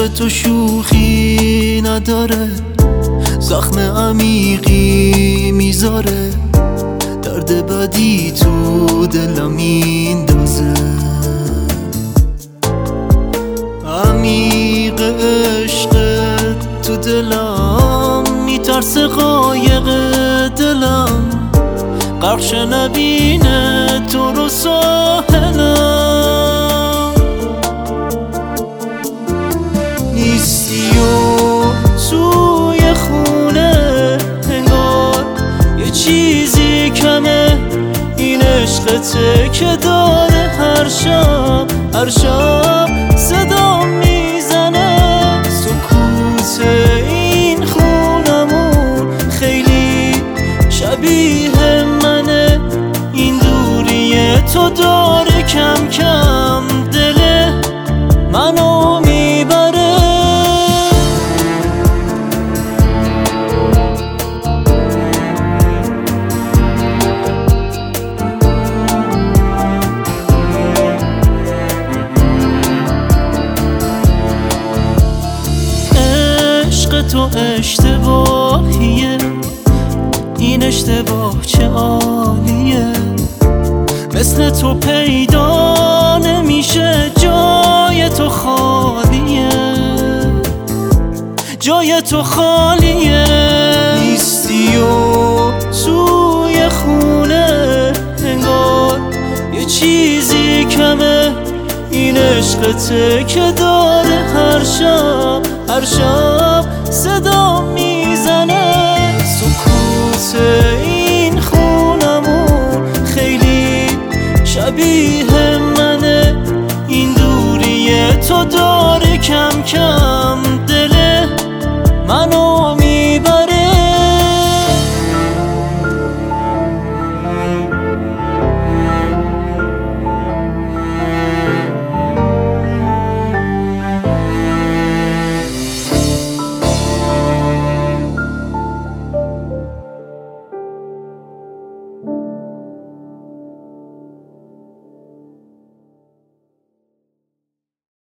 عشق تو شوخی نداره، زخم عمیقی میذاره، درد بدی تو دلم میندازه. عمیق عشق تو دلم میترسه، قایق دلم غرق شه نبینه تو رو ساحلم. نیستی و توی خونه انگار یه چیزی کمه، این عشقته که داره هر شب صدا میزنه. سکوت این خونمون خیلی شبیه منه، این دوری تو داره کم کم دل منو میبره. عشق تو اشتباهیه، این اشتباه چه عالیه، مثل تو پیدا نمیشه، جای تو خالیه، جای تو خالیه. نیستی و توی خونه انگار یه چیزی کمه، این عشقته که داره هر شب صدا می